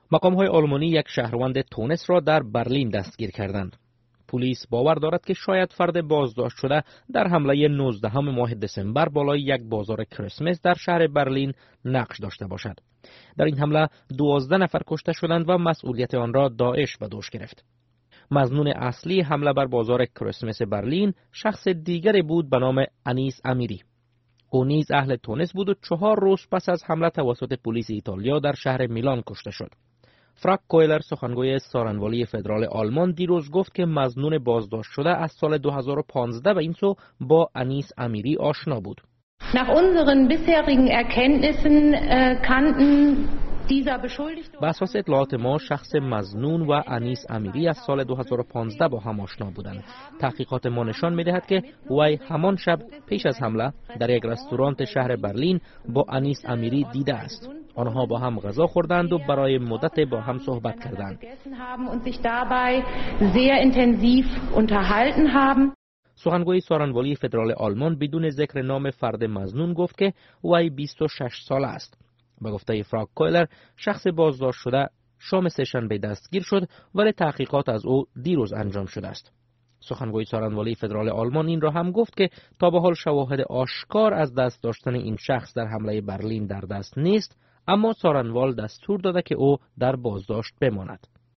مقام‌های آلمانی یک شهروند تونس را در برلین دستگیر کردند. پلیس باور دارد که شاید فرد بازداشت شده در حمله 19 ماه دسامبر بالای یک بازار کریسمس در شهر برلین نقش داشته باشد. در این حمله 12 نفر کشته شدند و مسئولیت آن را داعش به دوش گرفت. مظنون اصلی حمله بر بازار کریسمس برلین شخص دیگری بود به نام انیس امیری. او نیز اهل تونس بود و 4 روز پس از حمله توسط پلیس ایتالیا در شهر میلان کشته شد. فرانک کویلر، سخنگوی سارنوالی فدرال آلمان، دیروز گفت که مظنون بازداشت شده از سال 2015 به این سو با انیس امیری آشنا بود. Nach unseren bisherigen Erkenntnissen kannten dieser Beschuldigte. به اساس اطلاعات ما شخص مظنون و انیس امیری از سال 2015 با هم آشنا بودند. تحقیقات ما نشان می‌دهد که وی همان شب پیش از حمله در یک رستوران شهر برلین با انیس امیری دیده است. آنها با هم غذا خوردند و برای مدت با هم صحبت کردند. سخنگوی سارنوالی فدرال آلمان بدون ذکر نام فرد مظنون گفت که وی 26 ساله است. به گفته فرانک کویلر، شخص بازداشت شده شام سه‌شنبه دستگیر شد ولی تحقیقات از او دیروز انجام شده است. سخنگوی سارنوالی فدرال آلمان این را هم گفت که تا به حال شواهد آشکار از دست داشتن این شخص در حمله برلین در دست نیست، اما سارنوال دستور داده که او در بازداشت بماند.